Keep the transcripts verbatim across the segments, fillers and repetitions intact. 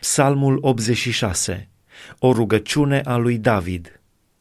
Psalmul optzeci și șase. O rugăciune a lui David.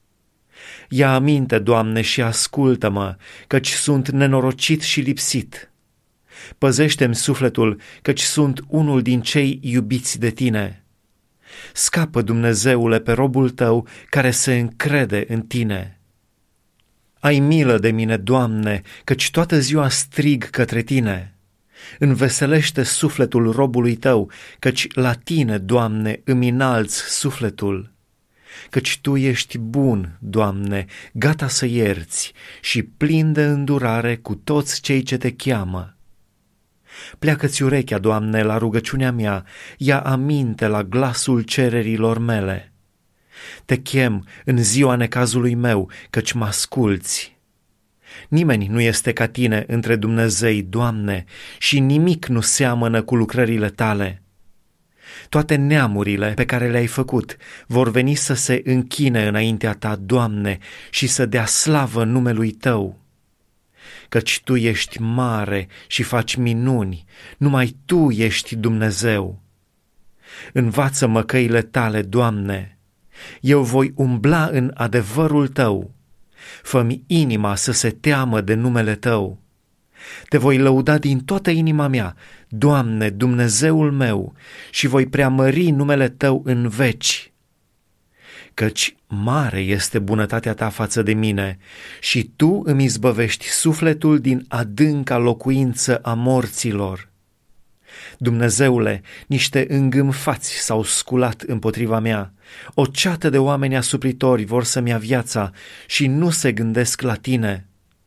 Ia aminte, Doamne, și ascultă-mă, căci sunt nenorocit și lipsit. Păzește-mi sufletul, căci sunt unul din cei iubiți de Tine. Scapă, Dumnezeule, pe robul Tău care se încrede în Tine. Ai milă de mine, Doamne, căci toată ziua strig către Tine. Înveselește sufletul robului Tău, căci la Tine, Doamne, îmi înalți sufletul. Căci Tu ești bun, Doamne, gata să ierți și plin de îndurare cu toți cei ce Te cheamă. Pleacă-ți urechea, Doamne, la rugăciunea mea, ia aminte la glasul cererilor mele. Te chem în ziua necazului meu, căci mă asculți. Nimeni nu este ca Tine între Dumnezei, Doamne, și nimic nu seamănă cu lucrările Tale. Toate neamurile pe care le-ai făcut vor veni să se închine înaintea Ta, Doamne, și să dea slavă numelui Tău. Căci Tu ești mare și faci minuni, numai Tu ești Dumnezeu. Învață-mă căile Tale, Doamne, eu voi umbla în adevărul Tău. Fă-mi inima să se teamă de numele Tău. Te voi lăuda din toată inima mea, Doamne, Dumnezeul meu, și voi preamări numele Tău în veci. Căci mare este bunătatea Ta față de mine și Tu îmi izbăvești sufletul din adânca locuință a morților. Dumnezeule, niște îngânfați s-au sculat împotriva mea, o ceată de oameni asupritori vor să-mi ia viața și nu se gândesc la Tine.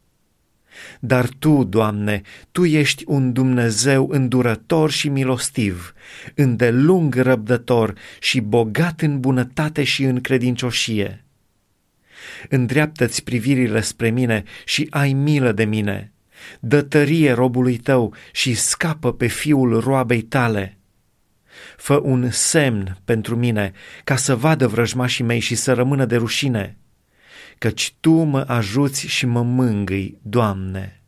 Dar Tu, Doamne, Tu ești un Dumnezeu îndurător și milostiv, îndelung răbdător și bogat în bunătate și în credincioșie. Îndreaptă-ți privirile spre mine și ai milă de mine. Dă tărie robului Tău și scapă pe fiul roabei Tale. Fă un semn pentru mine, ca să vadă vrăjmașii mei și să rămână de rușine, căci Tu mă ajuți și mă mângâi, Doamne.